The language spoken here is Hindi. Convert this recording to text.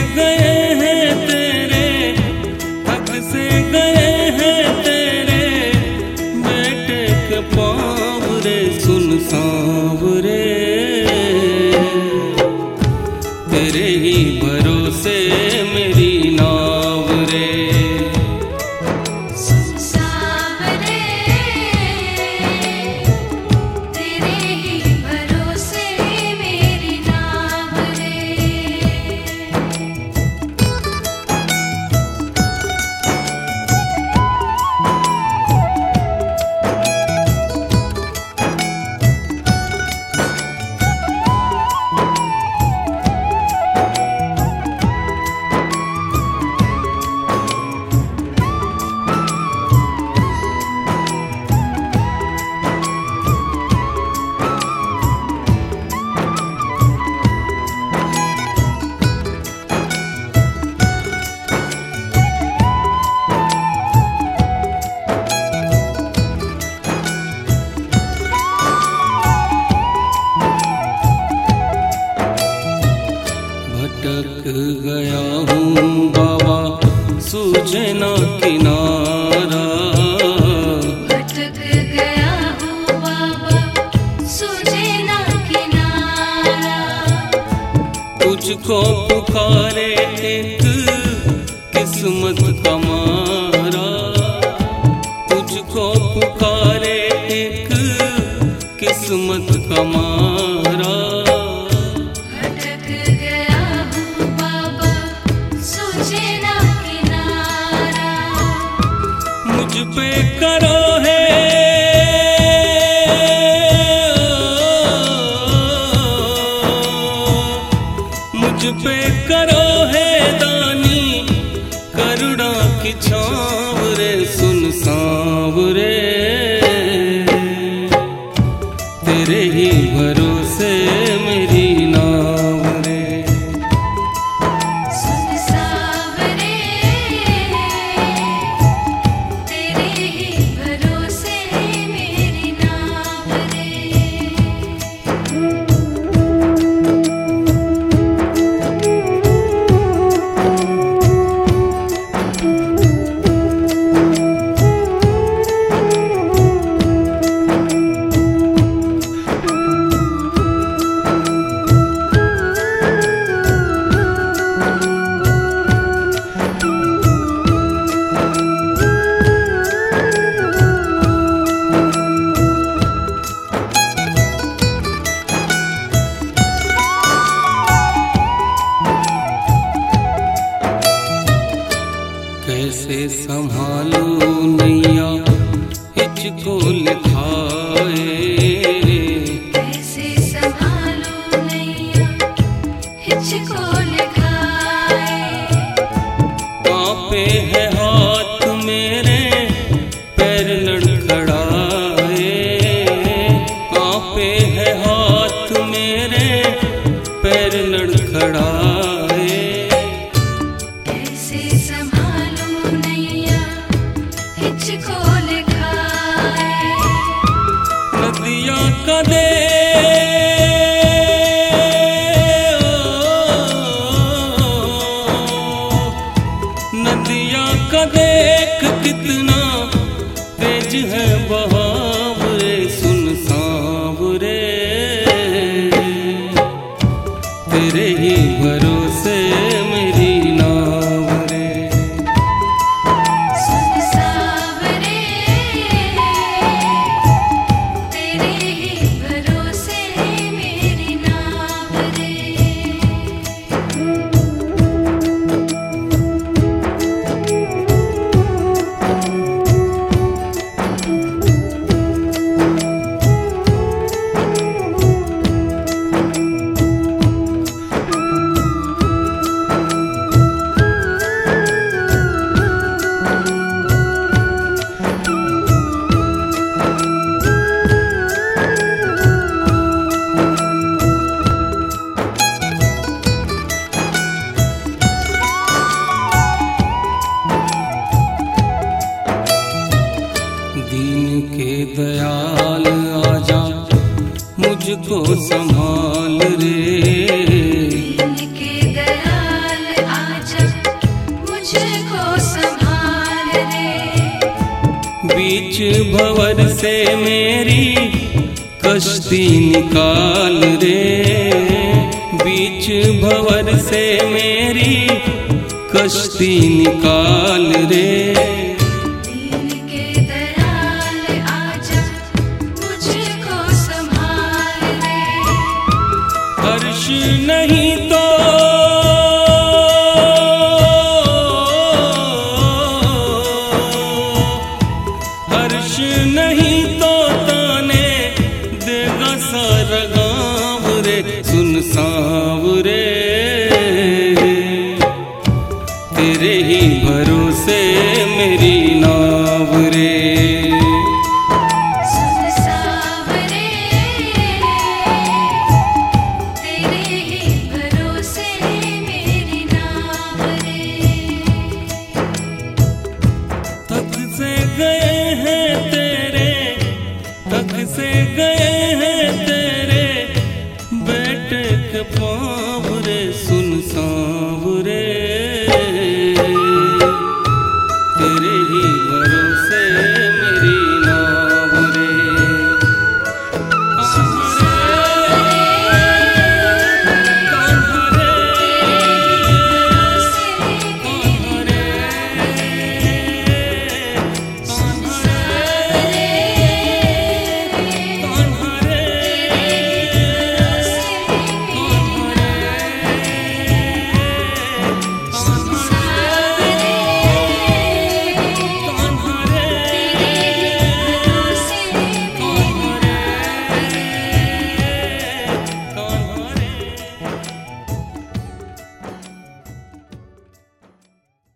गए हैं तेरे, हक से गए हैं तेरे बेटे के पाँव रे। सुन सांवरे तेरे ही भरोसे मेरी नाव रे। भटक गया हूँ बाबा सूझे ना किनारा, भटक गया हूँ बाबा सूझे ना किनारा। तुझको पुकारे एक किस्मत का मारा, तुझको पुकारे एक किस्मत का मारा। मुझ पे करो है मुझ पे करो है दानी करुणा की छाँव रे। सुन सांवरे तेरे ही भरोसे मेरी नाव रे। कैसे संभालूं नैया हिचको लिखाए, कैसे संभालूं नैया हिचको लिखाए। कांपे हैं हाथ मेरे पैर लड़खड़ाए, कांपे हैं हाथ मेरे पैर लड़खड़ाए। कैसे संभालूं नैया हिचको लिखाए। बीच भंवर से मेरी कश्ती निकाल रे, बीच भंवर से मेरी कश्ती निकाल रे। दीन के दयाल आजा मुझको संभाल रे, हर्ष नहीं तो हर्ष नहीं तो ताने देगा सारा गाँव रे। सुन सांवरे तेरे ही भरोसे